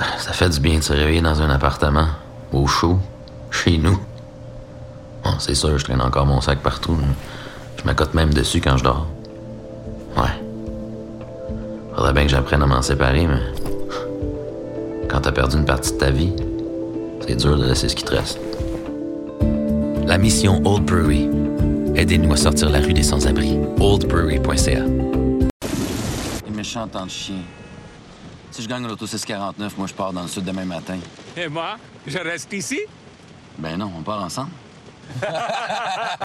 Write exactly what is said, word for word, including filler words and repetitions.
Ça fait du bien de se réveiller dans un appartement, au chaud, chez nous. Bon, c'est sûr, je traîne encore mon sac partout. Je m'accote même dessus quand je dors. Ouais. Faudrait bien que j'apprenne à m'en séparer, mais... Quand t'as perdu une partie de ta vie, c'est dur de laisser ce qui te reste. La mission Old Brewery. Aidez-nous à sortir la rue des sans-abri. old brewery point c a. Les méchants temps de chien. Si je gagne l'auto six quarante-neuf, moi je pars dans le sud demain matin. Et moi, je reste ici? Ben non, on part ensemble.